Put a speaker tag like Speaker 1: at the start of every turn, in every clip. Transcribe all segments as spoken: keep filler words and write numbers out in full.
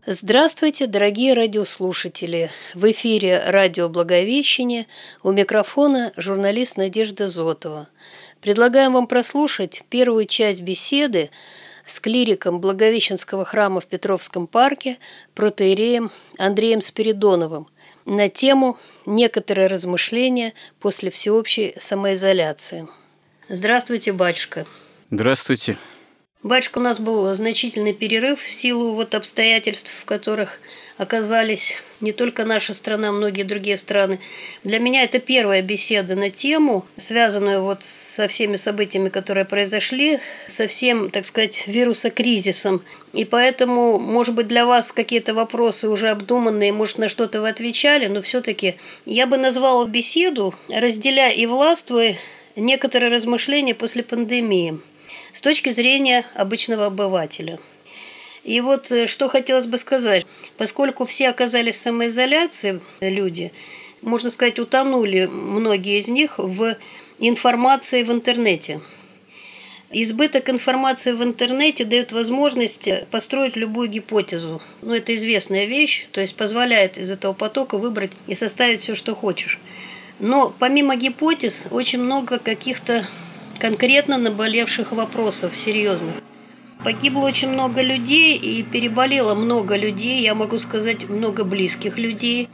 Speaker 1: Здравствуйте, дорогие радиослушатели! В эфире радио «Благовещение», у микрофона журналист Надежда Зотова. Предлагаем вам прослушать первую часть беседы с клириком Благовещенского храма в Петровском парке протоиереем Андреем Спиридоновым на тему «Некоторые размышления после всеобщей самоизоляции». Здравствуйте, батюшка!
Speaker 2: Здравствуйте!
Speaker 1: Батюшка, у нас был значительный перерыв в силу вот обстоятельств, в которых оказались не только наша страна, а многие другие страны. Для меня это первая беседа на тему, связанную вот со всеми событиями, которые произошли, со всем, так сказать, вирусокризисом. И поэтому, может быть, для вас какие-то вопросы уже обдуманные, может, на что-то вы отвечали, но все-таки я бы назвала беседу «Разделяй и властвуй. Некоторые размышления после пандемии» с точки зрения обычного обывателя. И вот что хотелось бы сказать. Поскольку все оказались в самоизоляции, люди, можно сказать, утонули многие из них в информации в интернете. Избыток информации в интернете дает возможность построить любую гипотезу. Ну, это известная вещь, то есть позволяет из этого потока выбрать и составить все, что хочешь. Но помимо гипотез, очень много каких-то конкретно наболевших вопросов, серьезных. Погибло очень много людей и переболело много людей, я могу сказать, много близких людей.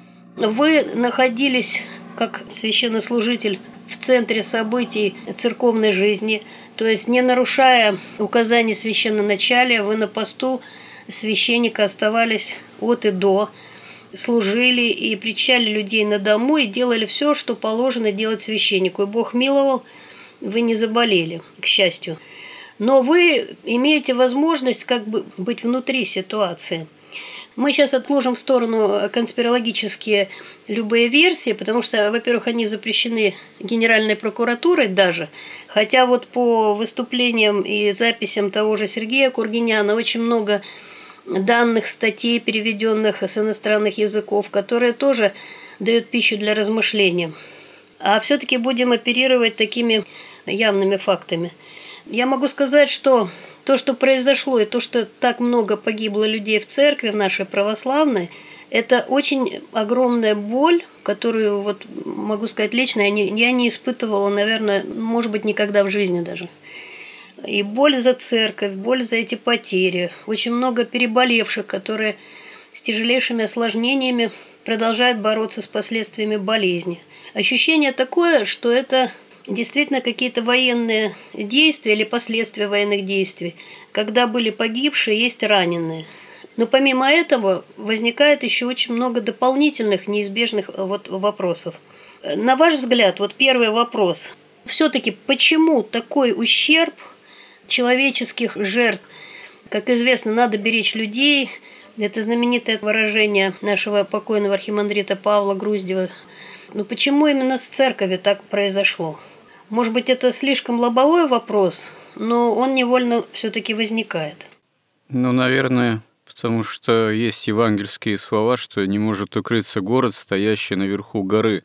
Speaker 1: Вы находились, как священнослужитель, в центре событий церковной жизни, то есть не нарушая указаний священноначалия, вы на посту священника оставались от и до, служили и причащали людей на дому и делали все, что положено делать священнику. И Бог миловал, вы не заболели, к счастью. Но вы имеете возможность как бы быть внутри ситуации. Мы сейчас отложим в сторону конспирологические любые версии, потому что, во-первых, они запрещены Генеральной прокуратурой даже, хотя вот по выступлениям и записям того же Сергея Кургиняна очень много данных, статей, переведенных с иностранных языков, которые тоже дают пищу для размышления. А все-таки будем оперировать такими явными фактами. Я могу сказать, что то, что произошло, и то, что так много погибло людей в церкви, в нашей православной, это очень огромная боль, которую, вот, могу сказать, лично я не, я не испытывала, наверное, может быть, никогда в жизни даже. И боль за церковь, боль за эти потери. Очень много переболевших, которые с тяжелейшими осложнениями продолжают бороться с последствиями болезни. Ощущение такое, что это действительно какие-то военные действия или последствия военных действий. Когда были погибшие, есть раненые. Но помимо этого возникает еще очень много дополнительных неизбежных вот вопросов. На ваш взгляд, вот первый вопрос. Все-таки почему такой ущерб человеческих жертв? Как известно, надо беречь людей. Это знаменитое выражение нашего покойного архимандрита Павла Груздева. Но почему именно с церковью так произошло? Может быть, это слишком лобовой вопрос, но он невольно все-таки возникает.
Speaker 2: Ну, наверное, потому что есть евангельские слова, что не может укрыться город, стоящий наверху горы.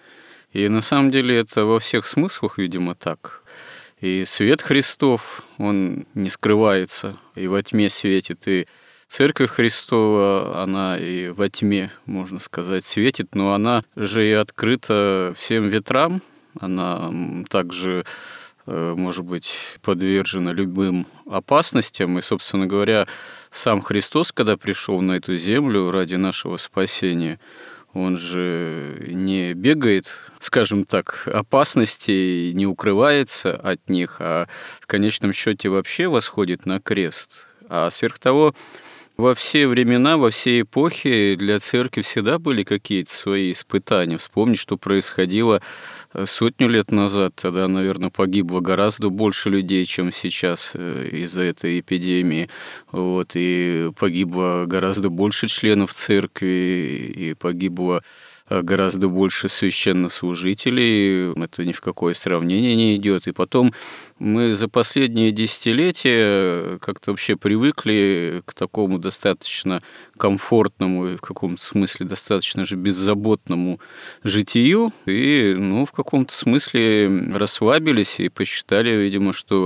Speaker 2: И на самом деле это во всех смыслах, видимо, так. И свет Христов, он не скрывается, и во тьме светит, и Церковь Христова, она и во тьме, можно сказать, светит, но она же и открыта всем ветрам, она также, может быть, подвержена любым опасностям. И, собственно говоря, сам Христос, когда пришел на эту землю ради нашего спасения, он же не бегает, скажем так, опасностей, не укрывается от них, а в конечном счете вообще восходит на крест. А сверх того, во все времена, во все эпохи для церкви всегда были какие-то свои испытания. Вспомнить, что происходило сотню лет назад. Тогда, наверное, погибло гораздо больше людей, чем сейчас из-за этой эпидемии. Вот. И погибло гораздо больше членов церкви, и погибло гораздо больше священнослужителей, это ни в какое сравнение не идет. И потом мы за последние десятилетия как-то вообще привыкли к такому достаточно комфортному и в каком-то смысле достаточно же беззаботному житию, и ну, в каком-то смысле расслабились и посчитали, видимо, что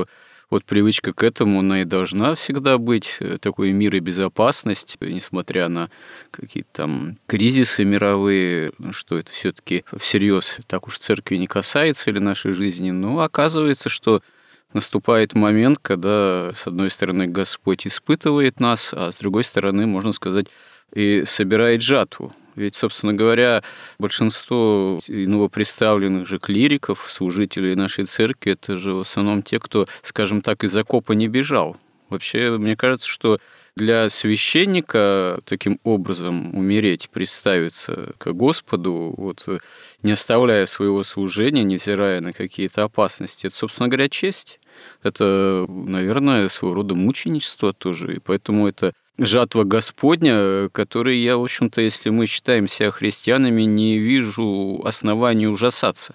Speaker 2: вот привычка к этому, она и должна всегда быть, такой мир и безопасность, несмотря на какие-то там кризисы мировые, что это все-таки всерьез так уж церкви не касается или нашей жизни. Но оказывается, что наступает момент, когда, с одной стороны, Господь испытывает нас, а с другой стороны, можно сказать, и собирает жатву. Ведь, собственно говоря, большинство новоприставленных же клириков, служителей нашей церкви, это же в основном те, кто, скажем так, из окопа не бежал. Вообще, мне кажется, что для священника таким образом умереть, представиться к Господу, вот, не оставляя своего служения, невзирая на какие-то опасности, это, собственно говоря, честь. Это, наверное, своего рода мученичество тоже. И поэтому это жатва Господня, которой я, в общем-то, если мы считаем себя христианами, не вижу оснований ужасаться.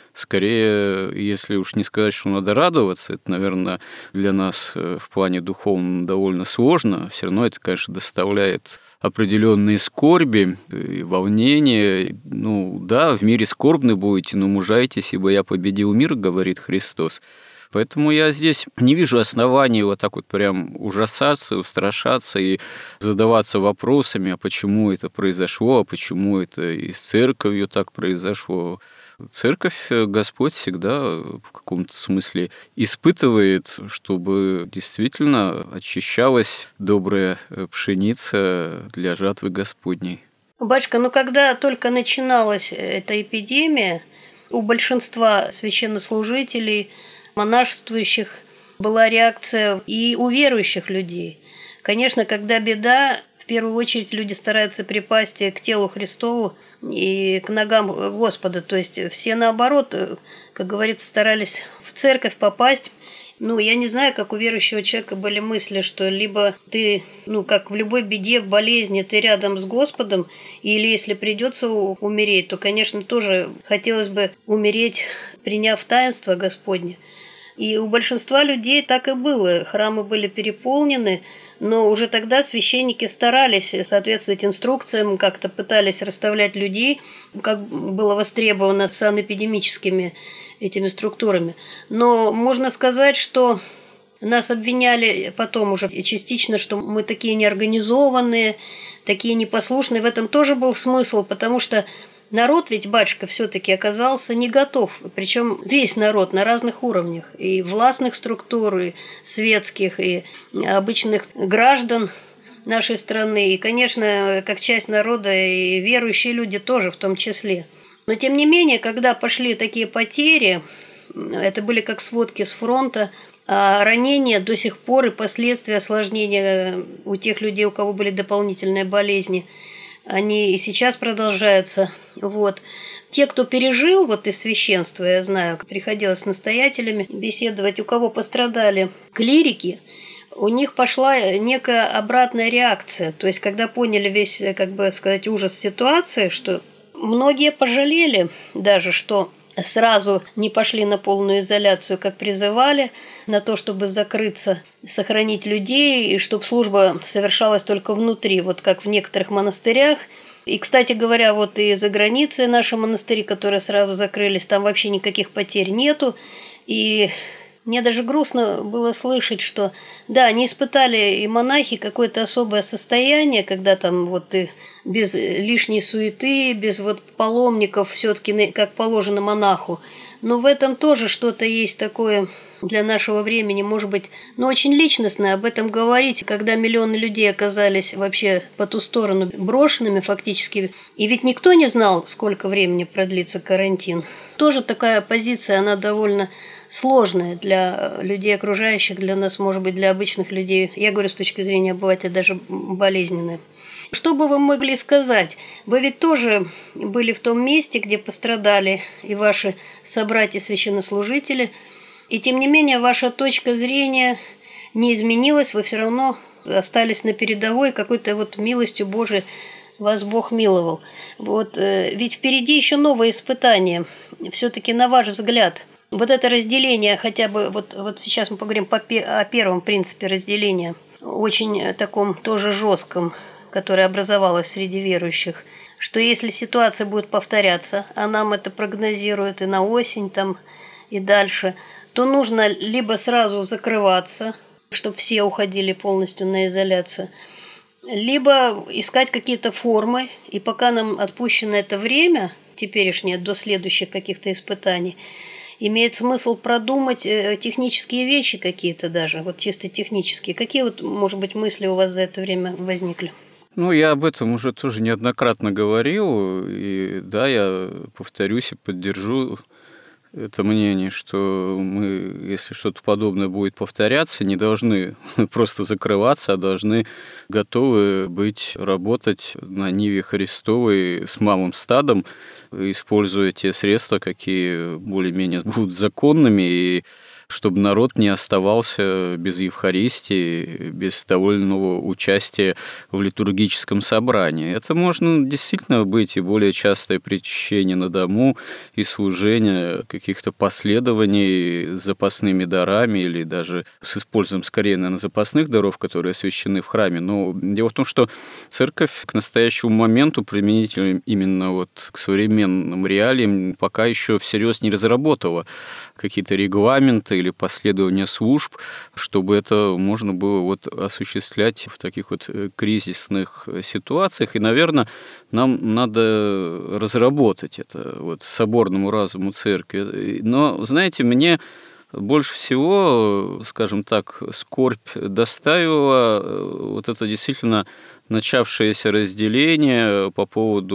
Speaker 2: Скорее, если уж не сказать, что надо радоваться, это, наверное, для нас в плане духовном довольно сложно, все равно это, конечно, доставляет определенные скорби и волнения. Ну да, в мире скорбны будете, но мужайтесь, ибо я победил мир, говорит Христос. Поэтому я здесь не вижу оснований вот так вот прям ужасаться, устрашаться и задаваться вопросами, а почему это произошло, а почему это и с церковью так произошло. Церковь Господь всегда в каком-то смысле испытывает, чтобы действительно очищалась добрая пшеница для жатвы Господней.
Speaker 1: Батюшка, ну когда только начиналась эта эпидемия, у большинства священнослужителей, монашествующих была реакция и у верующих людей. Конечно, когда беда, в первую очередь люди стараются припасть к телу Христову и к ногам Господа. То есть все наоборот, как говорится, старались в церковь попасть. Ну, я не знаю, как у верующего человека были мысли, что либо ты, ну, как в любой беде, в болезни, ты рядом с Господом, или если придется умереть, то, конечно, тоже хотелось бы умереть, приняв таинство Господне. И у большинства людей так и было. Храмы были переполнены, но уже тогда священники старались соответствовать инструкциям, как-то пытались расставлять людей, как было востребовано санэпидемическими этими структурами. Но можно сказать, что нас обвиняли потом уже частично, что мы такие неорганизованные, такие непослушные. В этом тоже был смысл, потому что народ ведь, батюшка, все-таки оказался не готов. Причем весь народ на разных уровнях. И властных структур, и светских, и обычных граждан нашей страны. И, конечно, как часть народа, и верующие люди тоже в том числе. Но, тем не менее, когда пошли такие потери, это были как сводки с фронта, а ранения до сих пор и последствия осложнения у тех людей, у кого были дополнительные болезни, они и сейчас продолжаются. Вот. Те, кто пережил вот из священства, я знаю, приходилось с настоятелями беседовать, у кого пострадали клирики, у них пошла некая обратная реакция. То есть, когда поняли весь, как бы сказать, ужас ситуации, что многие пожалели даже, что сразу не пошли на полную изоляцию, как призывали, на то, чтобы закрыться, сохранить людей, и чтобы служба совершалась только внутри, вот как в некоторых монастырях. И, кстати говоря, вот и за границей наши монастыри, которые сразу закрылись, там вообще никаких потерь нету. И мне даже грустно было слышать, что да, они испытали и монахи какое-то особое состояние, когда там вот и без лишней суеты, без вот паломников, все-таки как положено монаху. Но в этом тоже что-то есть такое для нашего времени, может быть, но очень личностное об этом говорить, когда миллионы людей оказались вообще по ту сторону брошенными фактически. И ведь никто не знал, сколько времени продлится карантин. Тоже такая позиция, она довольно сложная для людей окружающих, для нас, может быть, для обычных людей. Я говорю с точки зрения обывателя, даже болезненная. Что бы вы могли сказать? Вы ведь тоже были в том месте, где пострадали и ваши собратья-священнослужители, и тем не менее ваша точка зрения не изменилась, вы все равно остались на передовой, какой-то вот милостью Божией вас Бог миловал. Вот, ведь впереди еще новые испытания. Все-таки, на ваш взгляд, вот это разделение, хотя бы вот, вот сейчас мы поговорим по, о первом принципе разделения, очень таком тоже жестком, которое образовалось среди верующих, что если ситуация будет повторяться, а нам это прогнозируют и на осень там, и дальше, то нужно либо сразу закрываться, чтобы все уходили полностью на изоляцию, либо искать какие-то формы, и пока нам отпущено это время, теперешнее, до следующих каких-то испытаний, имеет смысл продумать технические вещи какие-то даже, вот чисто технические. Какие вот, может быть, мысли у вас за это время возникли?
Speaker 2: Ну, я об этом уже тоже неоднократно говорил, и да, я повторюсь и поддержу это мнение, что мы, если что-то подобное будет повторяться, не должны просто закрываться, а должны готовы быть, работать на ниве Христовой с малым стадом, используя те средства, какие более-менее будут законными, и чтобы народ не оставался без Евхаристии, без довольного участия в литургическом собрании. Это можно действительно быть и более частое причащение на дому, и служение каких-то последований с запасными дарами, или даже с использованием, скорее, наверное, запасных даров, которые освящены в храме. Но дело в том, что церковь к настоящему моменту, применительно именно вот к современным реалиям, пока еще всерьез не разработала какие-то регламенты или последования служб, чтобы это можно было вот осуществлять в таких вот кризисных ситуациях. И, наверное, нам надо разработать это вот соборному разуму церкви. Но, знаете, мне больше всего, скажем так, скорбь доставила вот это действительно начавшееся разделение по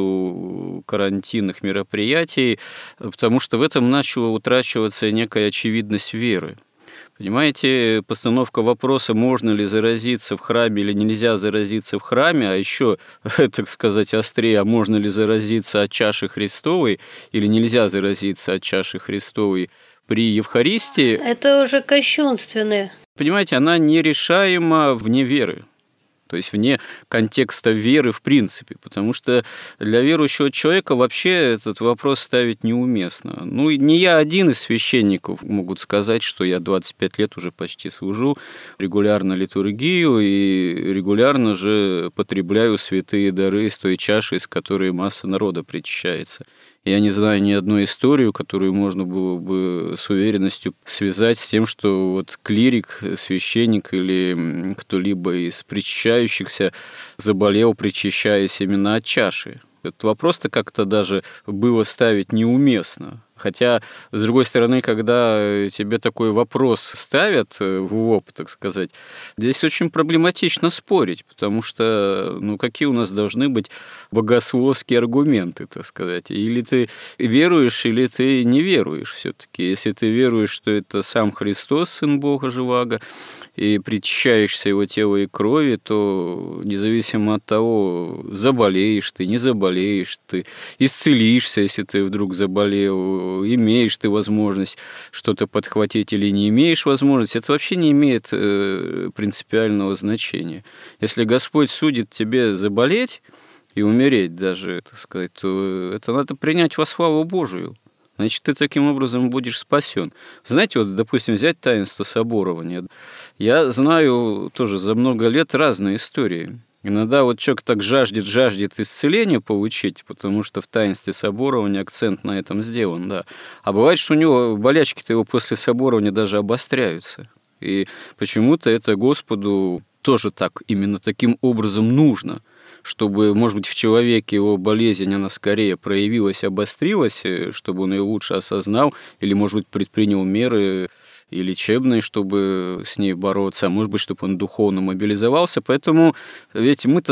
Speaker 2: поводу карантинных мероприятий, потому что в этом начала утрачиваться некая очевидность веры. Понимаете, постановка вопроса, можно ли заразиться в храме или нельзя заразиться в храме, а еще, так сказать, острее, а можно ли заразиться от чаши Христовой или нельзя заразиться от чаши Христовой при Евхаристии.
Speaker 1: Это уже кощунственное.
Speaker 2: Понимаете, она нерешаема вне веры. То есть вне контекста веры в принципе, потому что для верующего человека вообще этот вопрос ставить неуместно. Ну, не я один из священников могут сказать, что я двадцать пять лет уже почти служу регулярно литургию и регулярно же потребляю святые дары из той чаши, из которой масса народа причащается. Я не знаю ни одной историю, которую можно было бы с уверенностью связать с тем, что вот клирик, священник или кто-либо из причащающихся заболел, причащаясь именно от чаши. Этот вопрос-то как-то даже было ставить неуместно. Хотя, с другой стороны, когда тебе такой вопрос ставят в лоб, так сказать, здесь очень проблематично спорить, потому что, ну, какие у нас должны быть богословские аргументы, так сказать. Или ты веруешь, или ты не веруешь все-таки. Если ты веруешь, что это сам Христос, Сын Бога Живаго, и причащаешься Его тела и крови, то независимо от того, заболеешь ты, не заболеешь ты, исцелишься, если ты вдруг заболел, имеешь ты возможность что-то подхватить или не имеешь возможности, это вообще не имеет э, принципиального значения. Если Господь судит тебе заболеть и умереть даже, так сказать, то это надо принять во славу Божию. Значит, ты таким образом будешь спасен. Знаете, вот, допустим, взять таинство соборования. Я знаю тоже за много лет разные истории. Иногда вот человек так жаждет, жаждет исцеления получить, потому что в таинстве соборования акцент на этом сделан, да. А бывает, что у него болячки-то его после соборования даже обостряются. И почему-то это Господу тоже так, именно таким образом нужно, чтобы, может быть, в человеке его болезнь, она скорее проявилась, обострилась, чтобы он ее лучше осознал, или, может быть, предпринял меры и лечебные, чтобы с ней бороться, а может быть, чтобы он духовно мобилизовался. Поэтому ведь мы-то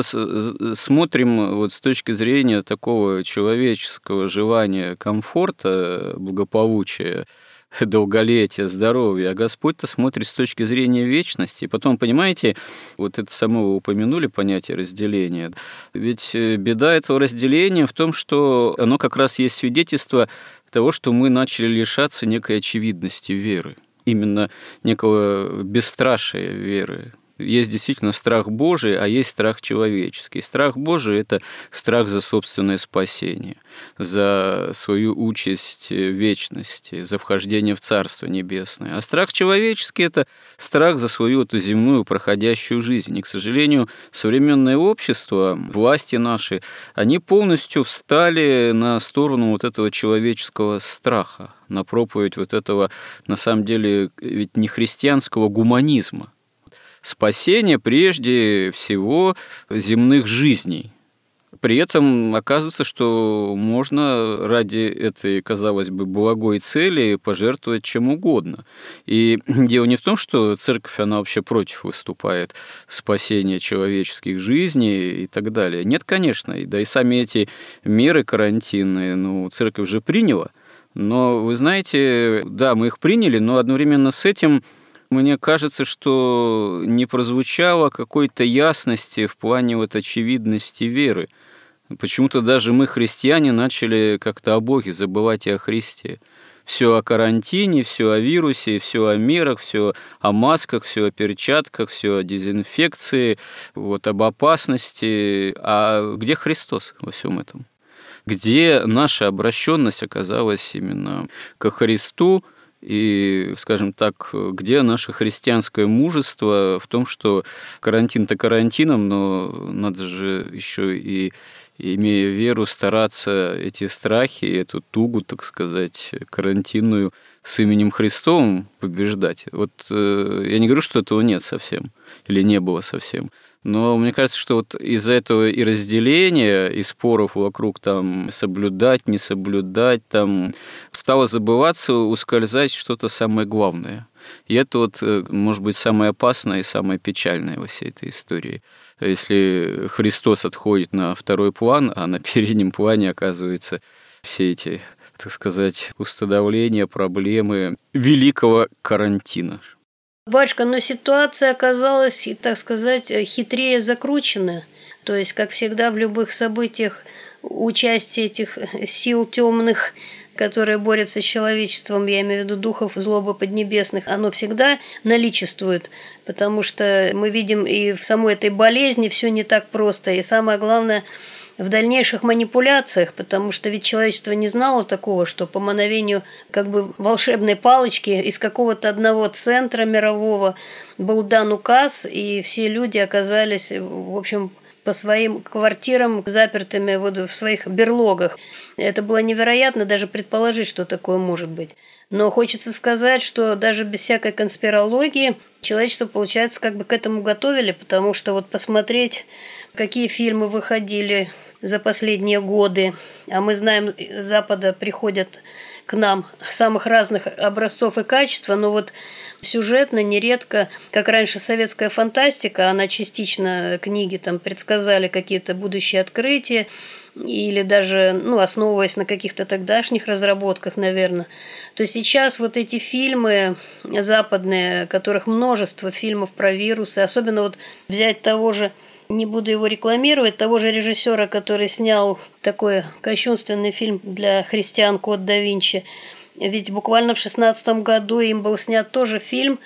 Speaker 2: смотрим вот с точки зрения такого человеческого желания комфорта, благополучия, долголетия, здоровья, а Господь-то смотрит с точки зрения вечности. И потом, понимаете, вот это само вы упомянули понятие разделения. Ведь беда этого разделения в том, что оно как раз есть свидетельство того, что мы начали лишаться некой очевидности веры. Именно некого бесстрашия веры. Есть действительно страх Божий, а есть страх человеческий. Страх Божий – это страх за собственное спасение, за свою участь в вечности, за вхождение в Царство Небесное. А страх человеческий – это страх за свою эту земную проходящую жизнь. И, к сожалению, современное общество, власти наши, они полностью встали на сторону вот этого человеческого страха, на проповедь вот этого, на самом деле, ведь не христианского гуманизма. Спасение прежде всего земных жизней. При этом оказывается, что можно ради этой, казалось бы, благой цели пожертвовать чем угодно. И дело не в том, что церковь, она вообще против выступает спасения человеческих жизней и так далее. Нет, конечно. Да и сами эти меры карантинные, ну, церковь же приняла. Но, вы знаете, да, мы их приняли, но одновременно с этим мне кажется, что не прозвучало какой-то ясности в плане вот очевидности веры. Почему-то даже мы, христиане, начали как-то о Боге забывать и о Христе. Все о карантине, все о вирусе, все о мерах, все о масках, все о перчатках, все о дезинфекции, вот, об опасности. А где Христос во всем этом? Где наша обращенность оказалась именно ко Христу? И, скажем так, где наше христианское мужество в том, что карантин-то карантином, но надо же еще и, имея веру, стараться эти страхи, эту тугу, так сказать, карантинную с именем Христовым побеждать. Вот э, я не говорю, что этого нет совсем, или не было совсем. Но мне кажется, что вот из-за этого и разделения, и споров вокруг там соблюдать, не соблюдать, там стало забываться, ускользать что-то самое главное. И это вот, может быть, самое опасное и самое печальное во всей этой истории. Если Христос отходит на второй план, а на переднем плане оказываются все эти, так сказать, устодавления, проблемы великого карантина.
Speaker 1: Батюшка, но ситуация оказалась, так сказать, хитрее закручена. То есть, как всегда в любых событиях, участие этих сил темных, которые борются с человечеством, я имею в виду духов злобы поднебесных, оно всегда наличествует, потому что мы видим и в самой этой болезни все не так просто. И самое главное – в дальнейших манипуляциях, потому что ведь человечество не знало такого, что по мановению как бы волшебной палочки из какого-то одного центра мирового был дан указ, и все люди оказались, в общем, по своим квартирам запертыми вот в своих берлогах. Это было невероятно даже предположить, что такое может быть. Но хочется сказать, что даже без всякой конспирологии человечество, получается, как бы к этому готовили, потому что вот посмотреть, какие фильмы выходили за последние годы, а мы знаем, с Запада приходят к нам самых разных образцов и качества, но вот сюжетно нередко, как раньше советская фантастика, она частично книги там предсказали какие-то будущие открытия, или даже, ну, основываясь на каких-то тогдашних разработках, наверное, то сейчас вот эти фильмы западные, которых множество фильмов про вирусы, особенно вот взять того же, не буду его рекламировать, того же режиссера, который снял такой кощунственный фильм для христиан «Код да Винчи». Ведь буквально в шестнадцатом году им был снят тоже фильм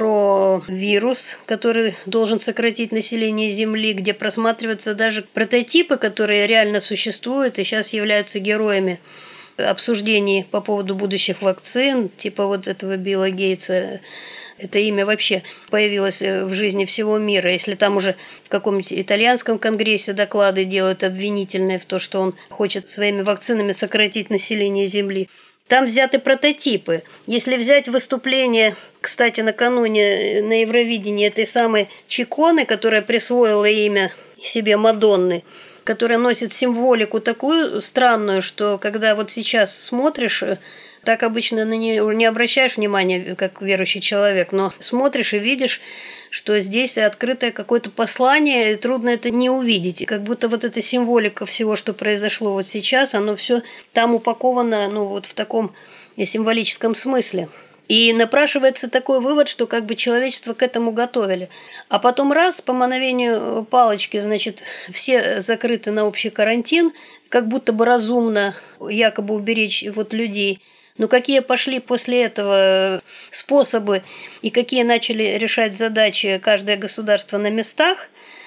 Speaker 1: про вирус, который должен сократить население Земли, где просматриваются даже прототипы, которые реально существуют и сейчас являются героями обсуждений по поводу будущих вакцин, типа вот этого Билла Гейтса. Это имя вообще появилось в жизни всего мира. Если там уже в каком-нибудь итальянском конгрессе доклады делают обвинительные в то, что он хочет своими вакцинами сократить население Земли, там взяты прототипы. Если взять выступление, кстати, накануне на Евровидении этой самой Чиконы, которая присвоила имя себе Мадонны, которая носит символику такую странную, что когда вот сейчас смотришь, так обычно на нее не обращаешь внимания, как верующий человек, но смотришь и видишь, что здесь открытое какое-то послание, и трудно это не увидеть. И как будто вот эта символика всего, что произошло вот сейчас, оно все там упаковано, ну, вот в таком символическом смысле. И напрашивается такой вывод, что как бы человечество к этому готовили. А потом раз, по мановению палочки, значит, все закрыты на общий карантин, как будто бы разумно якобы уберечь вот людей. Но какие пошли после этого способы и какие начали решать задачи каждое государство на местах,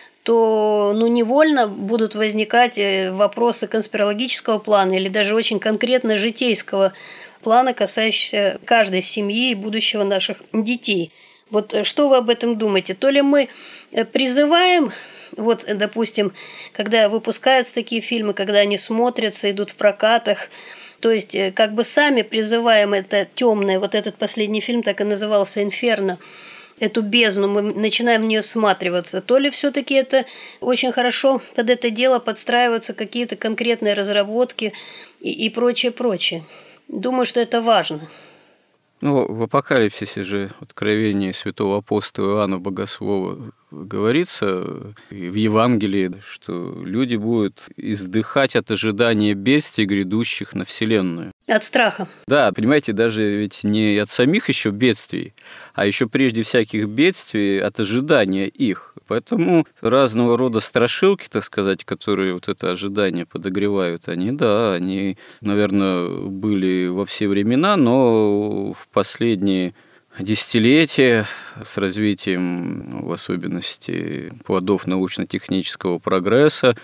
Speaker 1: то ну, невольно будут возникать вопросы конспирологического плана или даже очень конкретно житейского плана, касающегося каждой семьи и будущего наших детей. Вот что вы об этом думаете? То ли мы призываем, вот, допустим, когда выпускаются такие фильмы, когда они смотрятся, идут в прокатах, то есть как бы сами призываем это темное, вот этот последний фильм так и назывался «Инферно», эту бездну, мы начинаем в нее всматриваться, то ли все-таки это очень хорошо под это дело подстраиваются какие-то конкретные разработки и, и прочее, прочее. Думаю, что это важно.
Speaker 2: Ну, в Апокалипсисе же, в Откровении святого апостола Иоанна Богослова говорится, и в Евангелии, что люди будут издыхать от ожидания бедствий, грядущих на Вселенную.
Speaker 1: От страха.
Speaker 2: Да, понимаете, даже ведь не от самих еще бедствий, а еще прежде всяких бедствий от ожидания их. Поэтому разного рода страшилки, так сказать, которые вот это ожидание подогревают, они, да, они, наверное, были во все времена, но в последние десятилетия с развитием, в особенности, плодов научно-технического прогресса,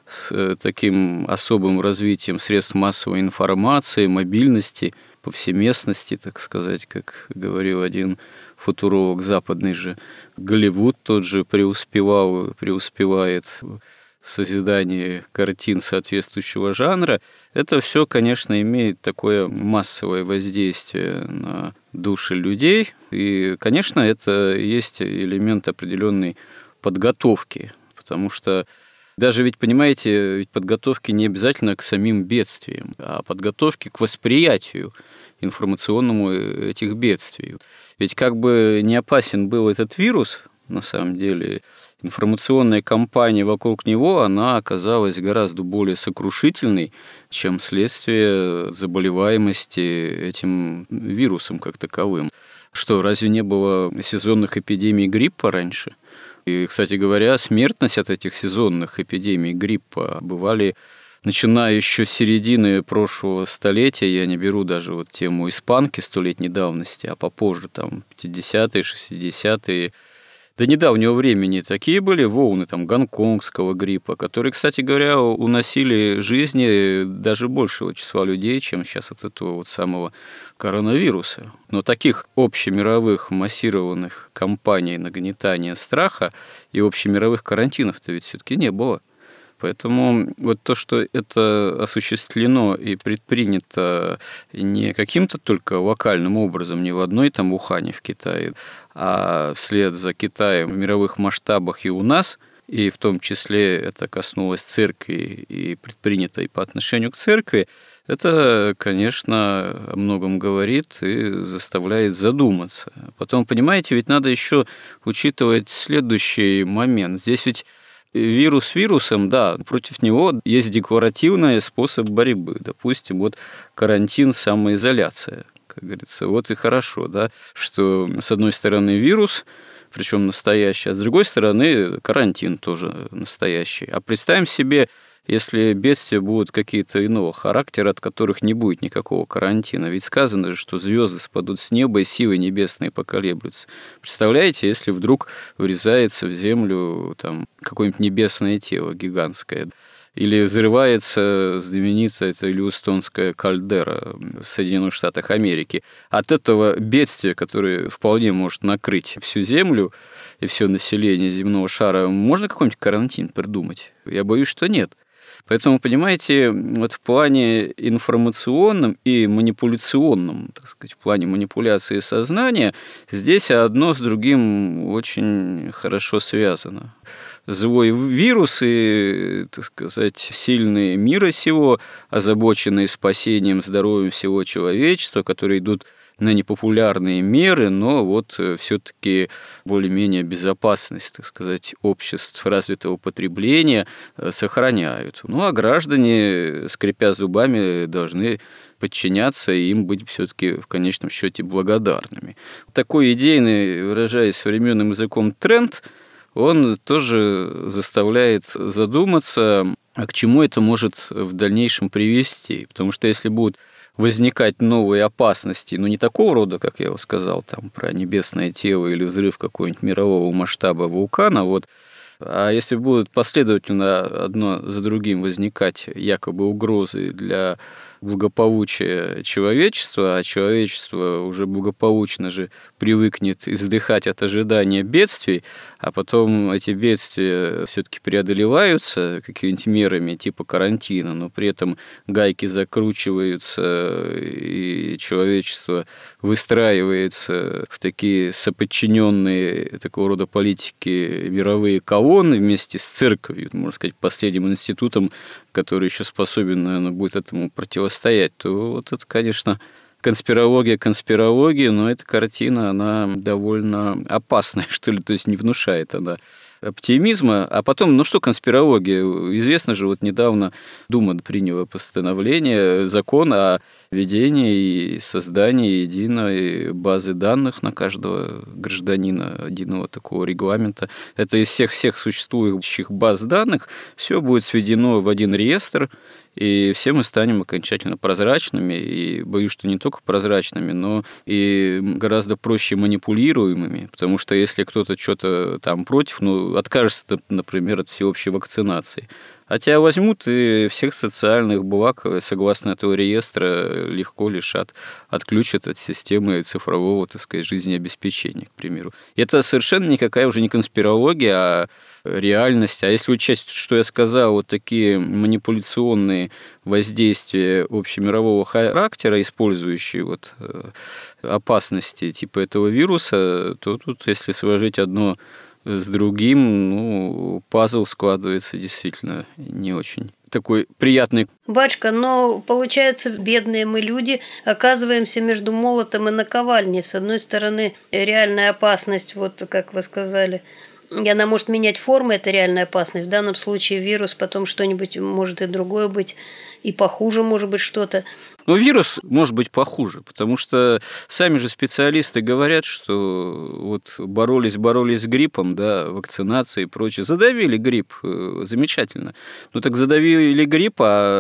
Speaker 2: с таким особым развитием средств массовой информации, мобильности, повсеместности, так сказать, как говорил один футуролог западный же, Голливуд тот же преуспевал, преуспевает в созидании картин соответствующего жанра. Это все, конечно, имеет такое массовое воздействие на души людей. И, конечно, это есть элемент определенной подготовки, потому что даже ведь, понимаете, ведь подготовки не обязательно к самим бедствиям, а подготовки к восприятию информационному этих бедствий. Ведь как бы не опасен был этот вирус, на самом деле, информационная кампания вокруг него, она оказалась гораздо более сокрушительной, чем следствие заболеваемости этим вирусом как таковым. Что, разве не было сезонных эпидемий гриппа раньше? И, кстати говоря, смертность от этих сезонных эпидемий гриппа бывали, начиная еще с середины прошлого столетия, я не беру даже вот тему испанки столетней давности, а попозже, там, пятидесятые, шестидесятые, до недавнего времени такие были волны там, гонконгского гриппа, которые, кстати говоря, уносили жизни даже большего числа людей, чем сейчас от этого вот самого коронавируса. Но таких общемировых массированных кампаний нагнетания страха и общемировых карантинов-то ведь все-таки не было. Поэтому вот то, что это осуществлено и предпринято не каким-то только локальным образом, не в одной там Ухане в Китае, а вслед за Китаем в мировых масштабах и у нас, и в том числе это коснулось церкви и предпринято и по отношению к церкви, это, конечно, о многом говорит и заставляет задуматься. Потом, понимаете, ведь надо еще учитывать следующий момент. Здесь ведь вирус вирусом, да, против него есть декларативный способ борьбы. Допустим, вот карантин, самоизоляция, как говорится. Вот и хорошо, да, что с одной стороны вирус, причем настоящий, а с другой стороны карантин тоже настоящий. А представим себе, если бедствия будут какие-то иного характера, от которых не будет никакого карантина. Ведь сказано же, что звезды спадут с неба, и силы небесные поколеблются. Представляете, если вдруг врезается в землю там, какое-нибудь небесное тело гигантское, или взрывается знаменитая эта Йеллоустонская кальдера в Соединенных Штатах Америки. От этого бедствия, которое вполне может накрыть всю Землю и все население земного шара, можно какой-нибудь карантин придумать? Я боюсь, что нет. Поэтому, понимаете, вот в плане информационном и манипуляционном, так сказать, в плане манипуляции сознания, здесь одно с другим очень хорошо связано. Злой вирус и, так сказать, сильные мира сего, озабоченные спасением здоровья всего человечества, которые идут на непопулярные меры, но вот все-таки более-менее безопасность, так сказать, обществ развитого потребления сохраняют. Ну, а граждане, скрипя зубами, должны подчиняться и им быть все-таки в конечном счете благодарными. Такой идейный, выражаясь современным языком, тренд, он тоже заставляет задуматься, а к чему это может в дальнейшем привести. Потому что если будут возникать новые опасности, ну, не такого рода, как я сказал, там, про небесное тело или взрыв какого-нибудь мирового масштаба вулкана, вот, а если будут последовательно одно за другим возникать якобы угрозы для благополучия человечества, а человечество уже благополучно же привыкнет издыхать от ожидания бедствий, а потом эти бедствия все-таки преодолеваются какими-нибудь мерами типа карантина, но при этом гайки закручиваются, и человечество выстраивается в такие соподчиненные такого рода политики мировые колонны вместе с церковью, можно сказать, последним институтом, который еще способен, наверное, будет этому противостоять, то вот это, конечно, конспирология конспирологии, но эта картина, она довольно опасная, что ли, то есть не внушает она оптимизма. А потом, ну что конспирология? Известно же, вот недавно Дума приняла постановление, закон о введении и создании единой базы данных на каждого гражданина, единого такого регламента. Это из всех-всех существующих баз данных все будет сведено в один реестр, и все мы станем окончательно прозрачными, и боюсь, что не только прозрачными, но и гораздо проще манипулируемыми, потому что если кто-то что-то там против, ну, откажется, например, от всеобщей вакцинации, а тебя возьмут и всех социальных благ, согласно этого реестра, легко лишат, отключат от системы цифрового, так сказать, жизнеобеспечения, к примеру. И это совершенно никакая уже не конспирология, а реальность. А если учесть, что я сказал, вот такие манипуляционные воздействия общемирового характера, использующие вот опасности типа этого вируса, то тут, если сложить одно с другим, ну, пазл складывается действительно не очень такой приятный.
Speaker 1: Батюшка, но получается, бедные мы люди оказываемся между молотом и наковальней. С одной стороны, реальная опасность, вот как вы сказали, и она может менять формы, это реальная опасность. В данном случае вирус, потом что-нибудь может и другое быть, и похуже может быть что-то.
Speaker 2: Но вирус может быть похуже, потому что сами же специалисты говорят, что вот боролись, боролись с гриппом, да, вакцинацией и прочее, задавили грипп, замечательно. Ну так задавили грипп,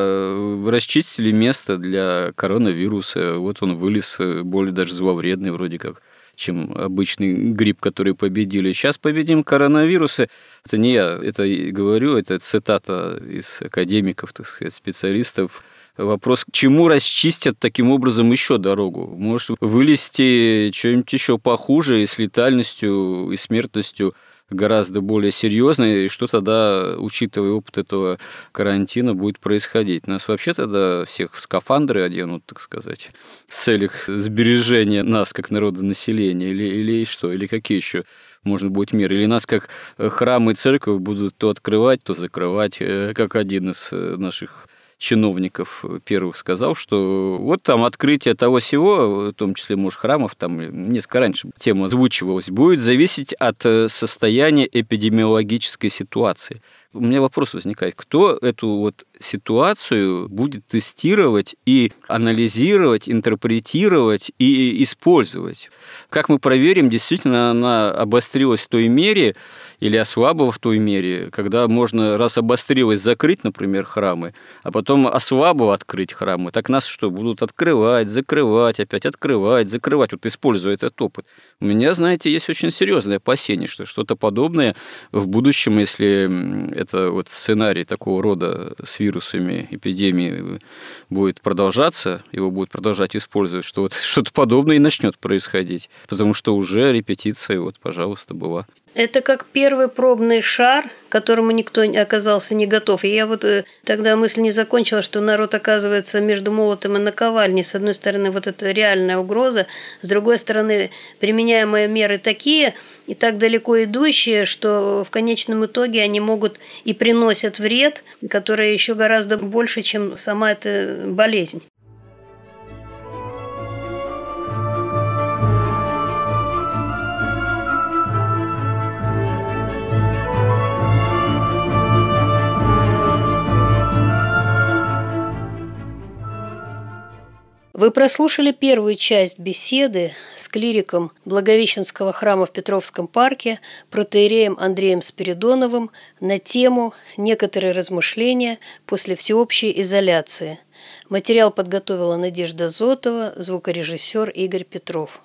Speaker 2: а расчистили место для коронавируса, вот он вылез, более даже зловредный вроде как, чем обычный грипп, который победили. Сейчас победим коронавирусы. Это не я это говорю, это цитата из академиков, так сказать, специалистов. Вопрос, к чему расчистят таким образом еще дорогу? Может вылезти что-нибудь еще похуже и с летальностью и смертностью гораздо более серьезной, и что тогда, учитывая опыт этого карантина, будет происходить? Нас вообще тогда всех в скафандры оденут, так сказать, в целях сбережения нас как народонаселения, или, или что, или какие еще можно будет меры? Или нас как храм и церковь будут то открывать, то закрывать, как один из наших чиновников первых сказал, что вот там открытие того сего, в том числе, может, храмов, там несколько раньше тема озвучивалась, будет зависеть от состояния эпидемиологической ситуации. У меня вопрос возникает, кто эту вот ситуацию будет тестировать и анализировать, интерпретировать и использовать? Как мы проверим, действительно она обострилась в той мере или ослабла в той мере, когда можно, раз обострилась, закрыть, например, храмы, а потом ослабло открыть храмы, так нас что, будут открывать, закрывать, опять открывать, закрывать, вот используя этот опыт? У меня, знаете, есть очень серьезное опасение, что что-то подобное в будущем, если это вот сценарий такого рода с вирусами, эпидемии будет продолжаться, его будут продолжать использовать, что вот что-то подобное и начнет происходить, потому что уже репетиция, вот, пожалуйста, была.
Speaker 1: Это как первый пробный шар, к которому никто оказался не готов. И я вот тогда мысль не закончила, что народ оказывается между молотом и наковальней. С одной стороны, вот это реальная угроза, с другой стороны, применяемые меры такие и так далеко идущие, что в конечном итоге они могут и приносят вред, который еще гораздо больше, чем сама эта болезнь. В Вы прослушали первую часть беседы с клириком Благовещенского храма в Петровском парке протоиереем Андреем Спиридоновым на тему «Некоторые размышления после всеобщей изоляции». Материал подготовила Надежда Зотова, звукорежиссер Игорь Петров.